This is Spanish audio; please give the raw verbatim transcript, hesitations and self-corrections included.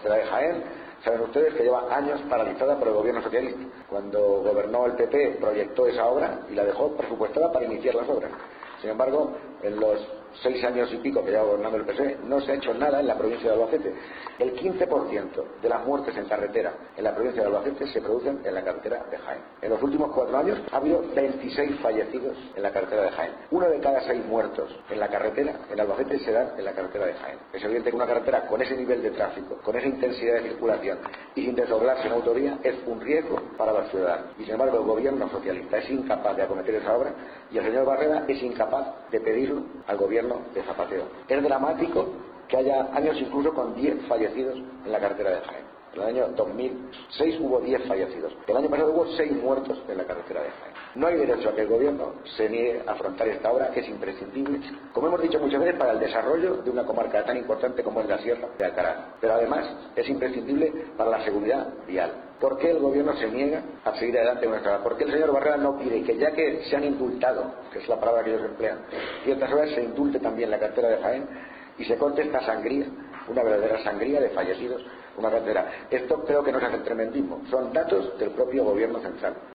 carretera de Jaén, saben ustedes que lleva años paralizada por el gobierno socialista. Cuando gobernó el P P proyectó esa obra y la dejó presupuestada para iniciar las obras. Sin embargo, en los seis años y pico que lleva gobernando el P S O E, no se ha hecho nada en la provincia de Albacete. El quince por ciento de las muertes en carretera en la provincia de Albacete se producen en la carretera de Jaén. En los últimos cuatro años ha habido veintiséis fallecidos en la carretera de Jaén. Uno de cada seis muertos en la carretera, en Albacete, se dan en la carretera de Jaén. Es evidente que una carretera con ese nivel de tráfico, con esa intensidad de circulación y sin desdoblarse en autovía, es un riesgo para los ciudadanos. Y sin embargo, el gobierno socialista es incapaz de acometer esa obra y el señor Barrera es incapaz de pedirlo al gobierno de Zapatero. Es dramático que haya años incluso con diez fallecidos en la carretera de Jaén. En el año dos mil seis hubo diez fallecidos. El año pasado hubo seis muertos en la carretera de Jaén. No hay derecho a que el gobierno se niegue a afrontar esta obra, que es imprescindible, como hemos dicho muchas veces, para el desarrollo de una comarca tan importante como es la Sierra de Alcaraz. Pero además es imprescindible para la seguridad vial. ¿Por qué el gobierno se niega a seguir adelante con esta obra? ¿Por qué el señor Barrera no pide que, ya que se han indultado, que es la palabra que ellos emplean, ciertas obras, se indulte también la carretera de Jaén y se corte esta sangría, una verdadera sangría de fallecidos, una carretera? Esto creo que no se hace tremendismo, son datos del propio gobierno central.